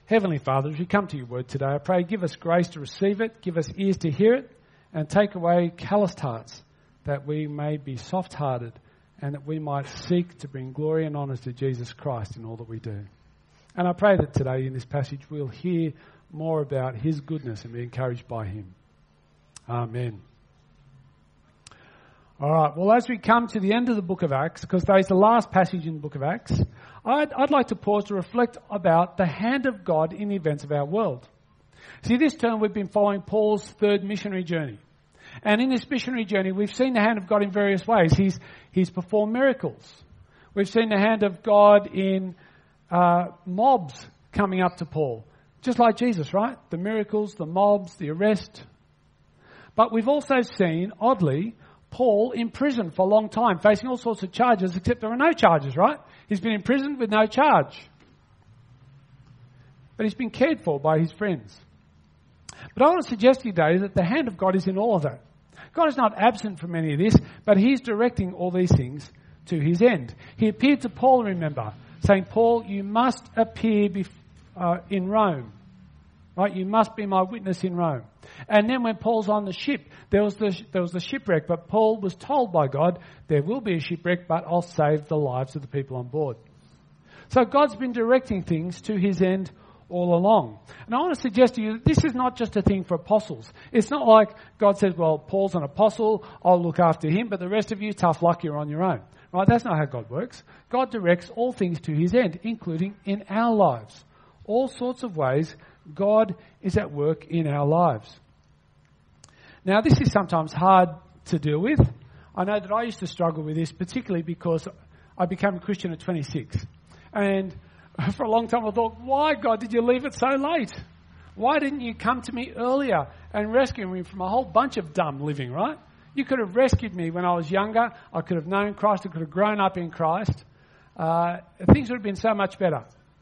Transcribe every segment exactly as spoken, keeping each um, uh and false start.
Heavenly Father, as we come to your word today, I pray give us grace to receive it, give us ears to hear it, and take away calloused hearts, that we may be soft-hearted and that we might seek to bring glory and honour to Jesus Christ in all that we do. And I pray that today in this passage we'll hear more about his goodness and be encouraged by him. Amen. All right, well, as we come to the end of the book of Acts, because today's the last passage in the book of Acts, I'd, I'd like to pause to reflect about the hand of God in the events of our world. See, this term we've been following Paul's third missionary journey. And in this missionary journey, we've seen the hand of God in various ways. He's, he's performed miracles. We've seen the hand of God in uh, mobs coming up to Paul. Just like Jesus, right? The miracles, the mobs, the arrest. But we've also seen, oddly, Paul in prison for a long time, facing all sorts of charges, except there are no charges, right? He's been imprisoned with no charge. But he's been cared for by his friends. But I want to suggest to you today that the hand of God is in all of that. God is not absent from any of this, but he's directing all these things to his end. He appeared to Paul, remember, saying, Paul, you must appear bef- uh, in Rome. Right? You must be my witness in Rome. And then when Paul's on the ship, there was the, there was the shipwreck, but Paul was told by God, there will be a shipwreck, but I'll save the lives of the people on board. So God's been directing things to his end all along. And I want to suggest to you that this is not just a thing for apostles. It's not like God says, well, Paul's an apostle, I'll look after him, but the rest of you, tough luck, you're on your own. Right? That's not how God works. God directs all things to his end, including in our lives. All sorts of ways God is at work in our lives. Now, this is sometimes hard to deal with. I know that I used to struggle with this, particularly because I became a Christian at twenty-six. And for a long time I thought, why, God, did you leave it so late? Why didn't you come to me earlier and rescue me from a whole bunch of dumb living, right? You could have rescued me when I was younger. I could have known Christ. I could have grown up in Christ. Uh, things would have been so much better.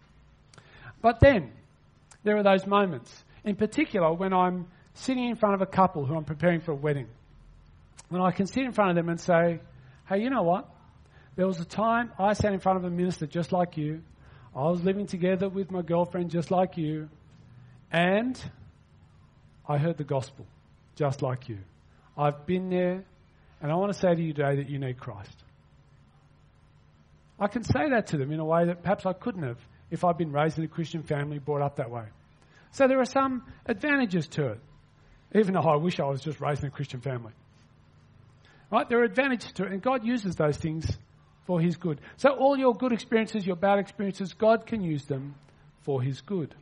But then, there are those moments, in particular when I'm sitting in front of a couple who I'm preparing for a wedding, when I can sit in front of them and say, hey, you know what? There was a time I sat in front of a minister just like you. I was living together with my girlfriend just like you. And I heard the gospel just like you. I've been there, and I want to say to you today that you need Christ. I can say that to them in a way that perhaps I couldn't have if I'd been raised in a Christian family, brought up that way. So there are some advantages to it, even though I wish I was just raised in a Christian family. Right? There are advantages to it, and God uses those things for his good. So all your good experiences, your bad experiences, God can use them for his good.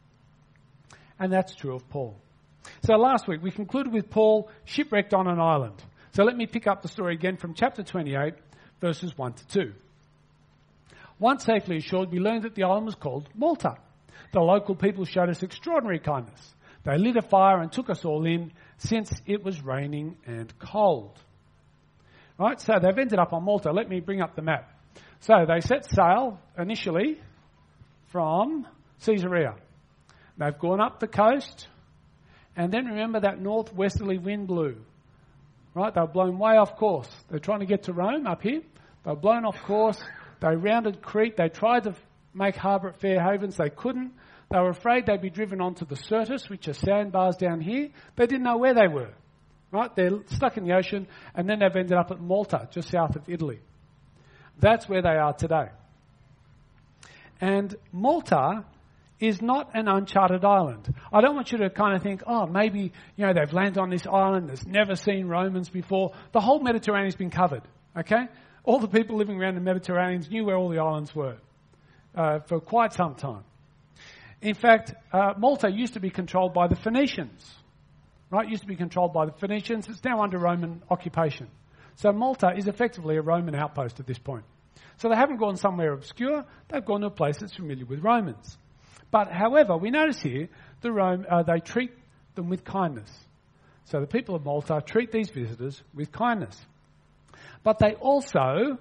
And that's true of Paul. So last week we concluded with Paul shipwrecked on an island. So let me pick up the story again from chapter twenty-eight, verses one to two. Once safely ashore, we learned that the island was called Malta. The local people showed us extraordinary kindness. They lit a fire and took us all in, since it was raining and cold. Right, so they've ended up on Malta. Let me bring up the map. So they set sail initially from Caesarea. They've gone up the coast, and then remember that northwesterly wind blew. Right, they were blown way off course. They're trying to get to Rome up here. They were blown off course. They rounded Crete. They tried to make harbour at Fair Havens. They couldn't. They were afraid they'd be driven onto the Syrtis, which are sandbars down here. They didn't know where they were. Right? They're stuck in the ocean, and then they've ended up at Malta, just south of Italy. That's where they are today. And Malta is not an uncharted island. I don't want you to kind of think, oh, maybe, you know, they've landed on this island that's never seen Romans before. The whole Mediterranean's been covered, okay? All the people living around the Mediterranean knew where all the islands were uh, for quite some time. In fact, uh, Malta used to be controlled by the Phoenicians. Right, it used to be controlled by the Phoenicians. It's now under Roman occupation. So Malta is effectively a Roman outpost at this point. So they haven't gone somewhere obscure. They've gone to a place that's familiar with Romans. But however, we notice here the Rome, uh, they treat them with kindness. So the people of Malta treat these visitors with kindness. But they also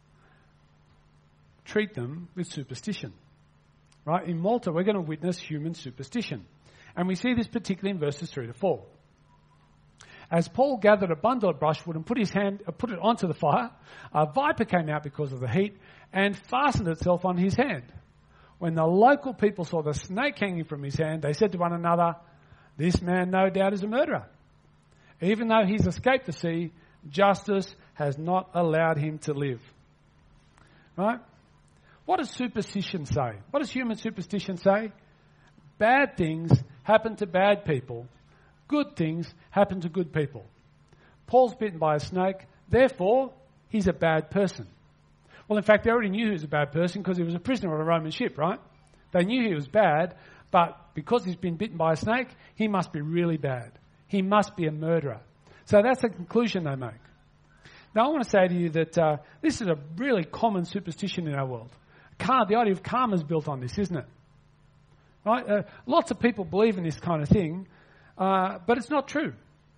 treat them with superstition. Right? In Malta, we're going to witness human superstition. And we see this particularly in verses three to four. As Paul gathered a bundle of brushwood and put his hand, uh, put it onto the fire, a viper came out because of the heat and fastened itself on his hand. When the local people saw the snake hanging from his hand, they said to one another, "This man no doubt is a murderer. Even though he's escaped the sea, justice has not allowed him to live." Right? What does superstition say? What does human superstition say? Bad things happen to bad people. Good things happen to good people. Paul's bitten by a snake, therefore he's a bad person. Well, in fact, they already knew he was a bad person because he was a prisoner on a Roman ship, right? They knew he was bad, but because he's been bitten by a snake, he must be really bad. He must be a murderer. So that's the conclusion they make. Now, I want to say to you that uh, this is a really common superstition in our world. Car, the idea of karma is built on this, isn't it? Right? Uh, lots of people believe in this kind of thing, uh, but it's not true.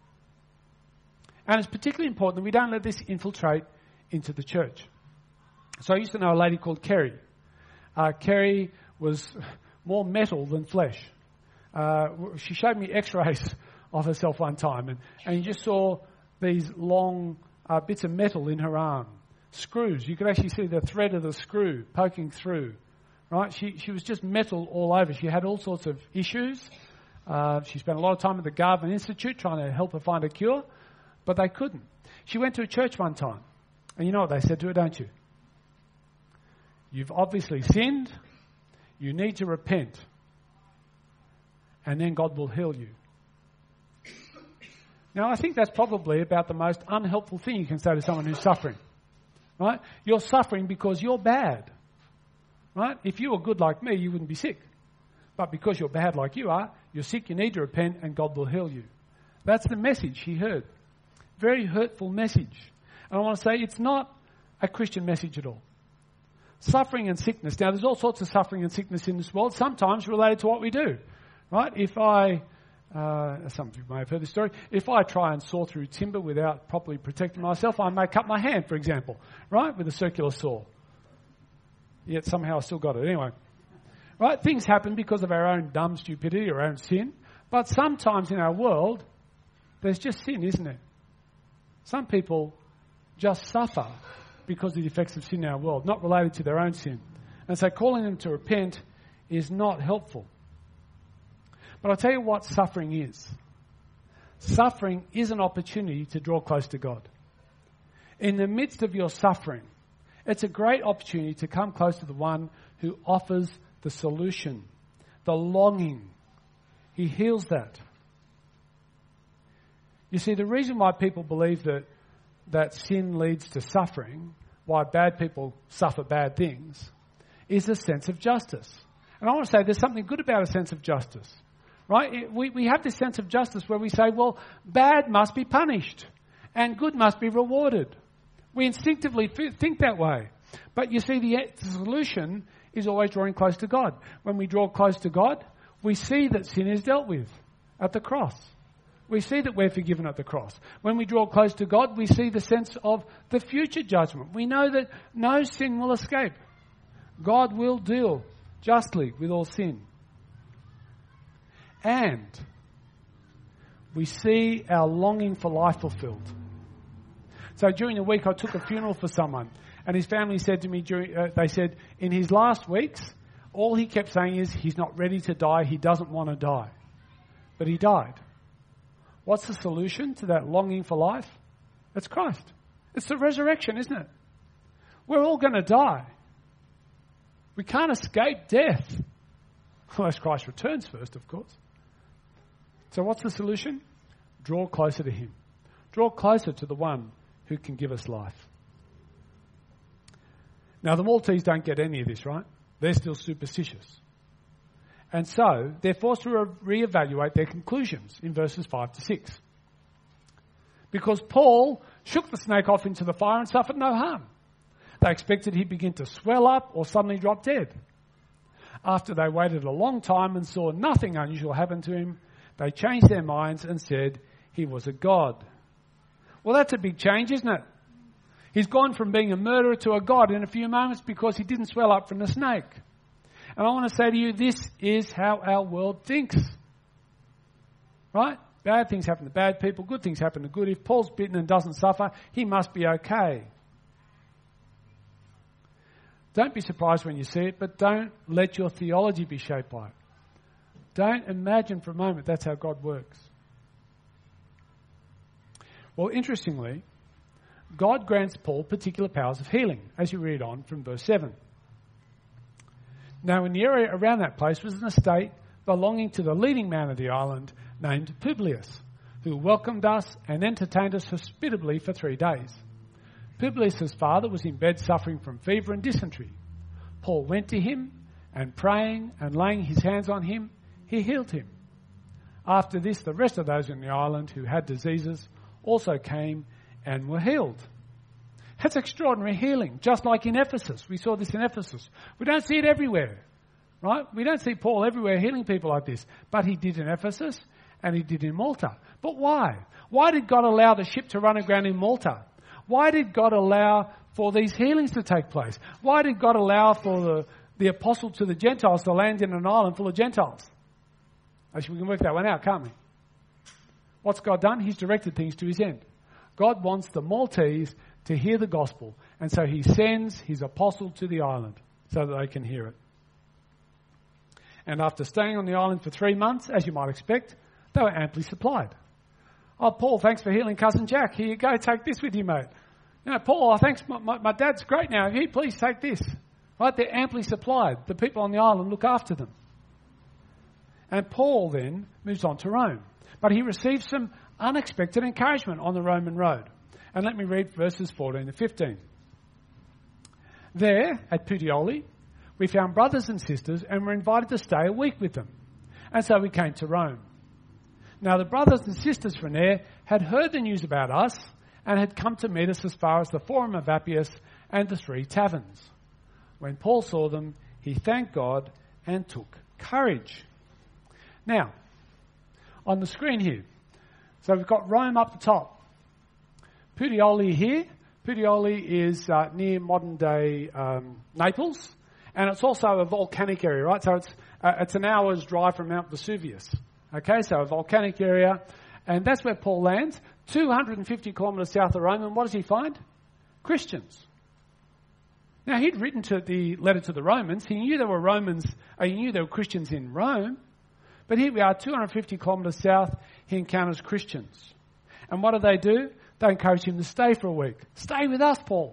And it's particularly important that we don't let this infiltrate into the church. So I used to know a lady called Kerry. Uh, Kerry was more metal than flesh. Uh, she showed me x-rays of herself one time, and, and you just saw these long uh, bits of metal in her arm, screws. You could actually see the thread of the screw poking through. Right? She she was just metal all over. She had all sorts of issues. Uh, she spent a lot of time at the Garvan Institute trying to help her find a cure, but they couldn't. She went to a church one time, and you know what they said to her, don't you? You've obviously sinned. You need to repent. And then God will heal you. Now, I think that's probably about the most unhelpful thing you can say to someone who's suffering. Right? You're suffering because you're bad. Right? If you were good like me, you wouldn't be sick. But because you're bad like you are, you're sick, you need to repent, and God will heal you. That's the message she heard. Very hurtful message. And I want to say it's not a Christian message at all. Suffering and sickness. Now, there's all sorts of suffering and sickness in this world, sometimes related to what we do. Right? If I, uh, some of you may have heard this story, if I try and saw through timber without properly protecting myself, I may cut my hand, for example, right, with a circular saw. Yet somehow I still got it. Anyway, right? Things happen because of our own dumb stupidity or our own sin. But sometimes in our world, there's just sin, isn't it? Some people just suffer because of the effects of sin in our world, not related to their own sin. And so calling them to repent is not helpful. But I'll tell you what suffering is. Suffering is an opportunity to draw close to God. In the midst of your suffering, it's a great opportunity to come close to the one who offers the solution, the longing. He heals that. You see, the reason why people believe that, that sin leads to suffering, why bad people suffer bad things, is a sense of justice. And I want to say there's something good about a sense of justice. Right? We, we have this sense of justice where we say, well, bad must be punished and good must be rewarded. We instinctively think that way. But you see, the solution is always drawing close to God. When we draw close to God, we see that sin is dealt with at the cross. We see that we're forgiven at the cross. When we draw close to God, we see the sense of the future judgment. We know that no sin will escape. God will deal justly with all sin. And we see our longing for life fulfilled. So during the week, I took a funeral for someone, and his family said to me, during, uh, they said, in his last weeks, all he kept saying is he's not ready to die, he doesn't want to die. But he died. What's the solution to that longing for life? It's Christ. It's the resurrection, isn't it? We're all going to die. We can't escape death. Unless Christ returns first, of course. So what's the solution? Draw closer to him. Draw closer to the one who can give us life. Now, the Maltese don't get any of this, right? They're still superstitious. And so they're forced to re- reevaluate their conclusions in verses five to six. Because Paul shook the snake off into the fire and suffered no harm. They expected he'd begin to swell up or suddenly drop dead. After they waited a long time and saw nothing unusual happen to him, they changed their minds and said he was a god. Well, that's a big change, isn't it? He's gone from being a murderer to a god in a few moments because he didn't swell up from the snake. And I want to say to you, this is how our world thinks. Right? Bad things happen to bad people, good things happen to good. If Paul's bitten and doesn't suffer, he must be okay. Don't be surprised when you see it, but don't let your theology be shaped by it. Don't imagine for a moment that's how God works. Well, interestingly, God grants Paul particular powers of healing, as you read on from verse seven. Now, in the area around that place was an estate belonging to the leading man of the island named Publius, who welcomed us and entertained us hospitably for three days. Publius' father was in bed suffering from fever and dysentery. Paul went to him, and praying and laying his hands on him, he healed him. After this, the rest of those in the island who had diseases also came and were healed. That's extraordinary healing, just like in Ephesus. We saw this in Ephesus. We don't see it everywhere, right? We don't see Paul everywhere healing people like this. But he did in Ephesus and he did in Malta. But why? Why did God allow the ship to run aground in Malta? Why did God allow for these healings to take place? Why did God allow for the, the apostle to the Gentiles to land in an island full of Gentiles? Actually, we can work that one out, can't we? What's God done? He's directed things to his end. God wants the Maltese to hear the gospel, and so he sends his apostle to the island so that they can hear it. And after staying on the island for three months, as you might expect, they were amply supplied. Oh, Paul, thanks for healing cousin Jack. Here you go, take this with you, mate. You know, Paul, oh, thanks, my, my, my dad's great now. Here, please take this. Right, they're amply supplied. The people on the island look after them. And Paul then moves on to Rome. But he receives some unexpected encouragement on the Roman road. And let me read verses fourteen to fifteen. There, at Puteoli, we found brothers and sisters and were invited to stay a week with them. And so we came to Rome. Now the brothers and sisters from there had heard the news about us and had come to meet us as far as the Forum of Appius and the Three Taverns. When Paul saw them, he thanked God and took courage. Now, on the screen here, so we've got Rome up the top. Puteoli here. Puteoli is uh, near modern-day um, Naples, and it's also a volcanic area, right? So it's uh, it's an hour's drive from Mount Vesuvius. Okay, so a volcanic area, and that's where Paul lands, two hundred fifty kilometres south of Rome, and what does he find? Christians. Now, he'd written to the letter to the Romans. He knew there were Romans, uh, he knew there were Christians in Rome, but here we are, two hundred fifty kilometres south, he encounters Christians. And what do they do? They encourage him to stay for a week. Stay with us, Paul.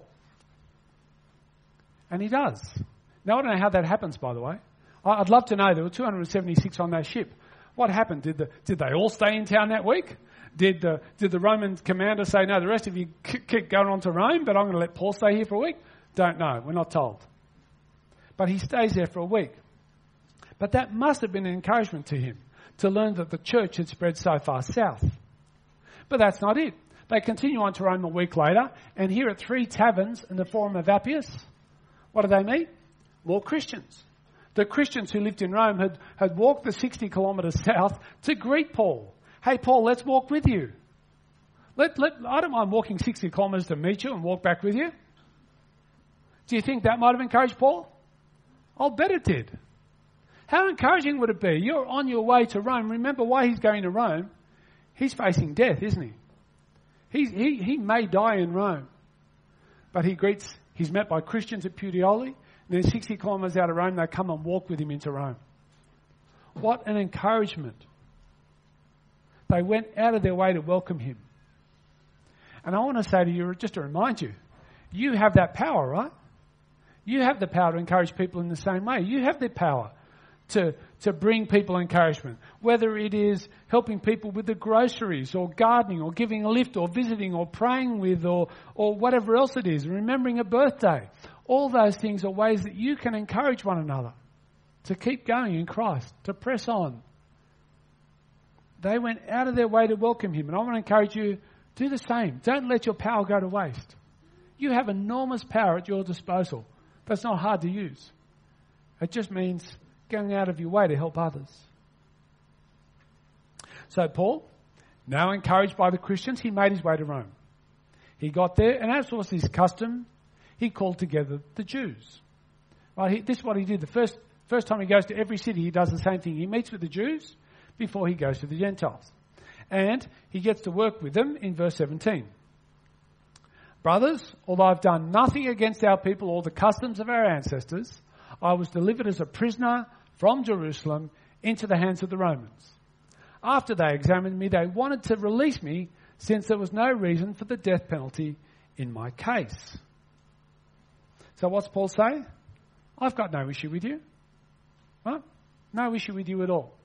And he does. Now, I don't know how that happens, by the way. I'd love to know. There were two hundred seventy-six on that ship. What happened? Did the, did they all stay in town that week? Did the, did the Roman commander say, no, the rest of you keep going on to Rome, but I'm going to let Paul stay here for a week? Don't know. We're not told. But he stays there for a week. But that must have been an encouragement to him to learn that the church had spread so far south. But that's not it. They continue on to Rome a week later, and here at Three Taverns in the Forum of Appius, what do they meet? More Christians. The Christians who lived in Rome had, had walked the sixty kilometres south to greet Paul. Hey, Paul, let's walk with you. Let, let, I don't mind walking sixty kilometres to meet you and walk back with you. Do you think that might have encouraged Paul? I'll bet it did. How encouraging would it be? You're on your way to Rome. Remember why he's going to Rome. He's facing death, isn't he? He's, he, he may die in Rome. But he greets, he's met by Christians at Puteoli. And then sixty kilometres out of Rome, they come and walk with him into Rome. What an encouragement. They went out of their way to welcome him. And I want to say to you, just to remind you, you have that power, right? You have the power to encourage people in the same way. You have the power to, to bring people encouragement, whether it is helping people with the groceries or gardening or giving a lift or visiting or praying with or, or whatever else it is, remembering a birthday. All those things are ways that you can encourage one another to keep going in Christ, to press on. They went out of their way to welcome him, and I want to encourage you, do the same. Don't let your power go to waste. You have enormous power at your disposal. That's not hard to use. It just means going out of your way to help others. So Paul, now encouraged by the Christians, he made his way to Rome. He got there, and as was his custom, he called together the Jews. Right, he, this is what he did. The first, first time he goes to every city, he does the same thing. He meets with the Jews before he goes to the Gentiles. And he gets to work with them in verse seventeen. Brothers, although I've done nothing against our people or the customs of our ancestors, I was delivered as a prisoner from Jerusalem into the hands of the Romans. After they examined me, they wanted to release me since there was no reason for the death penalty in my case. So what's Paul say? I've got no issue with you. Right? No issue with you at all.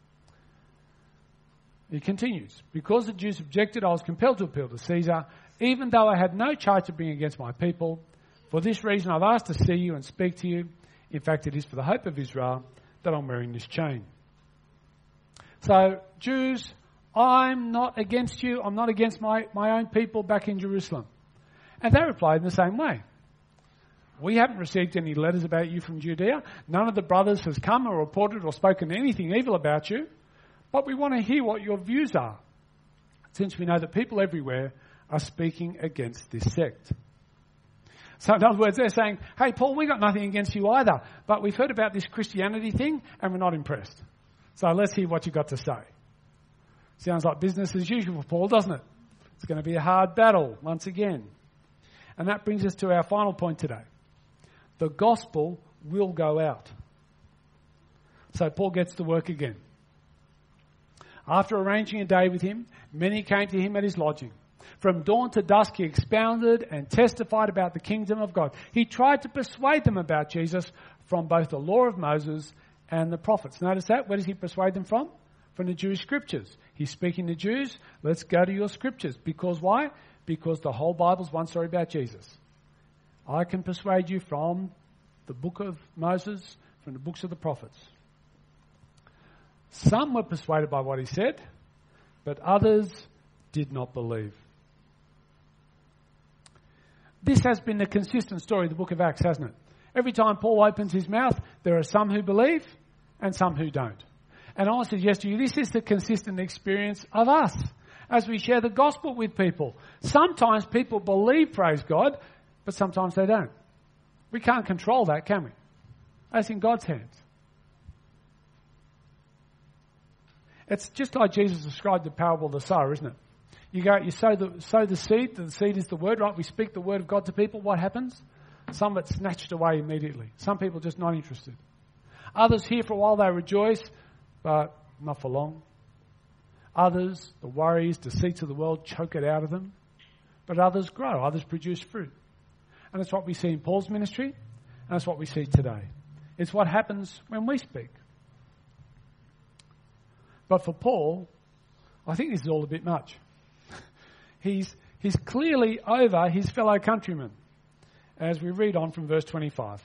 He continues, because the Jews objected, I was compelled to appeal to Caesar, even though I had no charge to bring against my people. For this reason I've asked to see you and speak to you. In fact, it is for the hope of Israel that I'm wearing this chain. So, Jews, I'm not against you. I'm not against my, my own people back in Jerusalem. And they replied in the same way. We haven't received any letters about you from Judea. None of the brothers has come or reported or spoken anything evil about you. But we want to hear what your views are, since we know that people everywhere are speaking against this sect. So in other words, they're saying, hey, Paul, we got nothing against you either, but we've heard about this Christianity thing and we're not impressed. So let's hear what you've got to say. Sounds like business as usual for Paul, doesn't it? It's going to be a hard battle once again. And that brings us to our final point today. The gospel will go out. So Paul gets to work again. After arranging a day with him, many came to him at his lodging. From dawn to dusk he expounded and testified about the kingdom of God. He tried to persuade them about Jesus from both the law of Moses and the prophets. Notice that? Where does he persuade them from? From the Jewish scriptures. He's speaking to Jews. Let's go to your scriptures. Because why? Because the whole Bible's one story about Jesus. I can persuade you from the book of Moses, from the books of the prophets. Some were persuaded by what he said, but others did not believe. This has been the consistent story of the book of Acts, hasn't it? Every time Paul opens his mouth, there are some who believe and some who don't. And I want to suggest to you, this is the consistent experience of us as we share the gospel with people. Sometimes people believe, praise God, but sometimes they don't. We can't control that, can we? That's in God's hands. It's just like Jesus described the parable of the sower, isn't it? You go, you sow the, sow the seed, the seed is the word, right? We speak the word of God to people. What happens? Some of it's snatched away immediately. Some people just not interested. Others hear for a while, they rejoice, but not for long. Others, the worries, deceits of the world choke it out of them. But others grow, others produce fruit. And that's what we see in Paul's ministry, and that's what we see today. It's what happens when we speak. But for Paul, I think this is all a bit much. he's, he's clearly over his fellow countrymen, as we read on from verse twenty-five.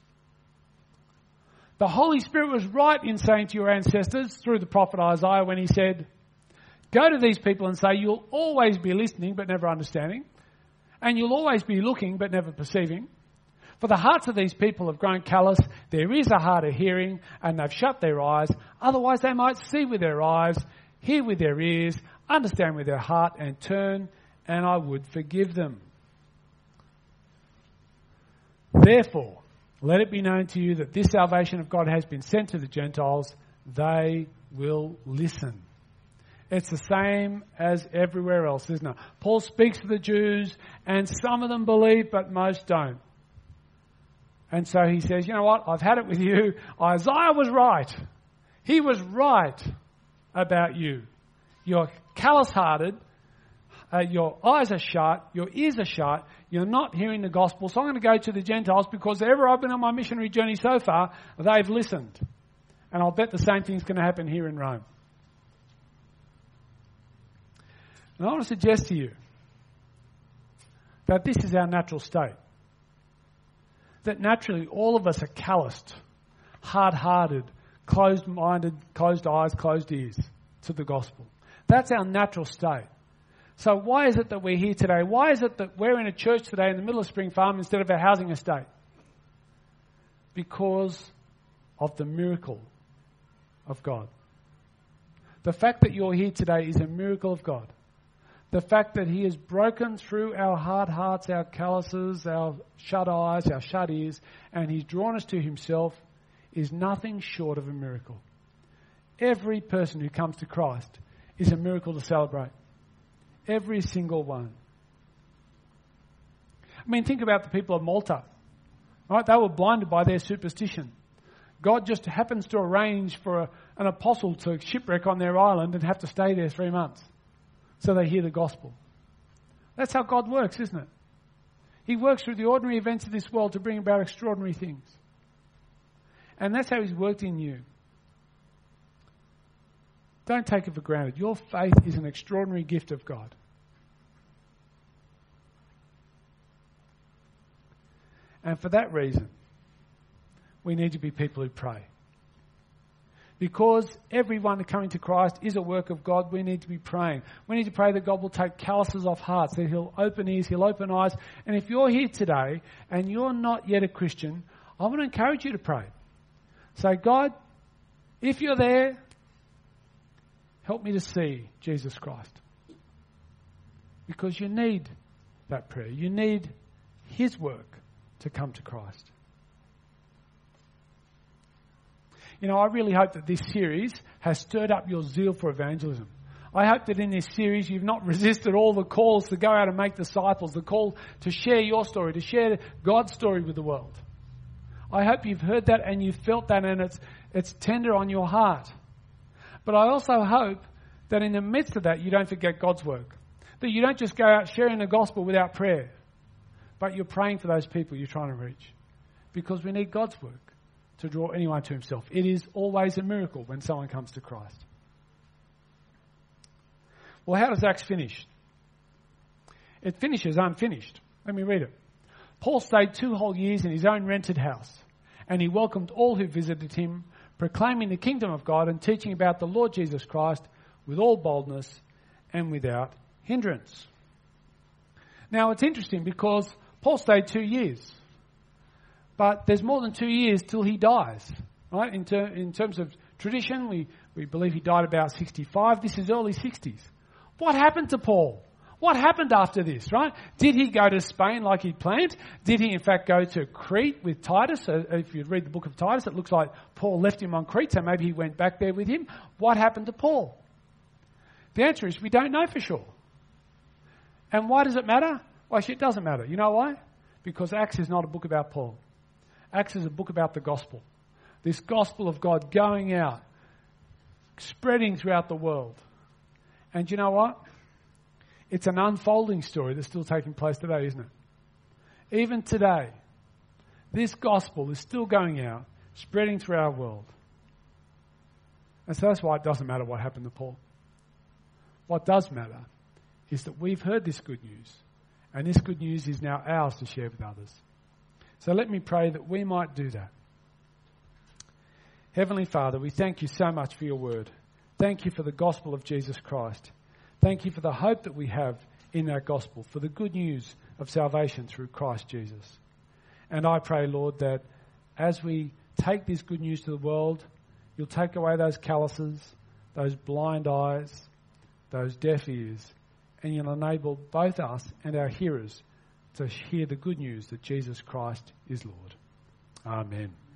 The Holy Spirit was right in saying to your ancestors through the prophet Isaiah when he said, go to these people and say, you'll always be listening but never understanding, and you'll always be looking but never perceiving. For the hearts of these people have grown callous. There is a hard of hearing, and they've shut their eyes. Otherwise they might see with their eyes, hear with their ears, understand with their heart, and turn, and I would forgive them. Therefore, let it be known to you that this salvation of God has been sent to the Gentiles. They will listen. It's the same as everywhere else, isn't it? Paul speaks to the Jews, and some of them believe, but most don't. And so he says, you know what, I've had it with you. Isaiah was right. He was right about you. You're callous-hearted. Uh, your eyes are shut. Your ears are shut. You're not hearing the gospel. So I'm going to go to the Gentiles because ever I've been on my missionary journey so far, they've listened. And I'll bet the same thing's going to happen here in Rome. And I want to suggest to you that this is our natural state. That naturally all of us are calloused, hard-hearted, closed-minded, closed eyes, closed ears to the gospel. That's our natural state. So why is it that we're here today? Why is it that we're in a church today in the middle of Spring Farm instead of a housing estate? Because of the miracle of God. The fact that you're here today is a miracle of God. The fact that he has broken through our hard hearts, our calluses, our shut eyes, our shut ears, and he's drawn us to himself is nothing short of a miracle. Every person who comes to Christ is a miracle to celebrate. Every single one. I mean, think about the people of Malta. Right? They were blinded by their superstition. God just happens to arrange for a, an apostle to shipwreck on their island and have to stay there three months so they hear the gospel. That's how God works, isn't it? He works through the ordinary events of this world to bring about extraordinary things. And that's how he's worked in you. Don't take it for granted. Your faith is an extraordinary gift of God. And for that reason, we need to be people who pray. Because everyone coming to Christ is a work of God, we need to be praying. We need to pray that God will take calluses off hearts, that he'll open ears, he'll open eyes. And if you're here today and you're not yet a Christian, I want to encourage you to pray. Say, God, if you're there, help me to see Jesus Christ. Because you need that prayer. You need his work to come to Christ. You know, I really hope that this series has stirred up your zeal for evangelism. I hope that in this series you've not resisted all the calls to go out and make disciples, the call to share your story, to share God's story with the world. I hope you've heard that and you've felt that and it's, it's tender on your heart. But I also hope that in the midst of that you don't forget God's work. That you don't just go out sharing the gospel without prayer, but you're praying for those people you're trying to reach. Because we need God's work to draw anyone to himself. It is always a miracle when someone comes to Christ. Well, how does Acts finish? It finishes unfinished. Let me read it. Paul stayed two whole years in his own rented house, and he welcomed all who visited him, proclaiming the kingdom of God and teaching about the Lord Jesus Christ with all boldness and without hindrance. Now, it's interesting because Paul stayed two years. But there's more than two years till he dies, right? In, ter- in terms of tradition, we, we believe he died about sixty-five. This is early sixties. What happened to Paul? What happened after this, right? Did he go to Spain like he planned? Did he in fact go to Crete with Titus? Uh, if you read the book of Titus, it looks like Paul left him on Crete, so maybe he went back there with him. What happened to Paul? The answer is we don't know for sure. And why does it matter? Well, actually, it doesn't matter. You know why? Because Acts is not a book about Paul. Acts is a book about the gospel. This gospel of God going out, spreading throughout the world. And you know what? It's an unfolding story that's still taking place today, isn't it? Even today, this gospel is still going out, spreading through our world. And so that's why it doesn't matter what happened to Paul. What does matter is that we've heard this good news, and this good news is now ours to share with others. So let me pray that we might do that. Heavenly Father, we thank you so much for your word. Thank you for the gospel of Jesus Christ. Thank you for the hope that we have in that gospel, for the good news of salvation through Christ Jesus. And I pray, Lord, that as we take this good news to the world, you'll take away those calluses, those blind eyes, those deaf ears, and you'll enable both us and our hearers to hear the good news that Jesus Christ is Lord. Amen.